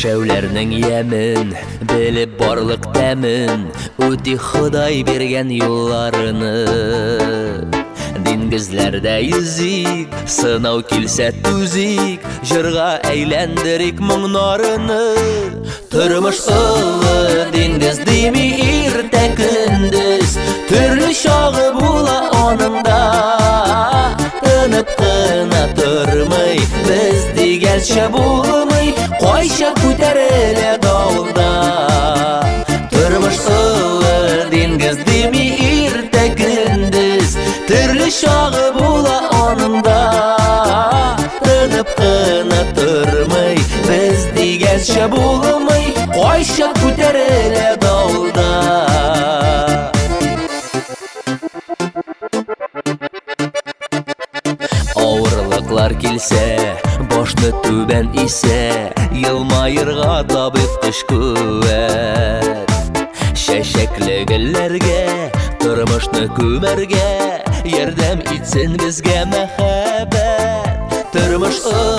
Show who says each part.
Speaker 1: Яшәүләрнең ямен, белеп барлык тәмен, үти Ходай биргән юлларыны. Диңгезләрдә yüзик, сынау килсә түзик, җырга әйләндерик моңнарыны. Тормыш олы диңгез дими иртә көндез, төрле чагы була аныңда. Тынып кына тормый, без дигәнчә булмый, кайча күтәрелә давылда. Тормыш олы диңгез дими иртә көндез, төрле чагы була аныңда. Тынып кына тормый, без дигәнчә булмый, кайча күтәрелә давылда. Авырлыклар килсә, башны түбән исә, елмаерга табып көч куәт. Чәчәкле гөлләргә, тормышны күмәргә, ярдәм итсен безгә мәхәббәт. Тормыш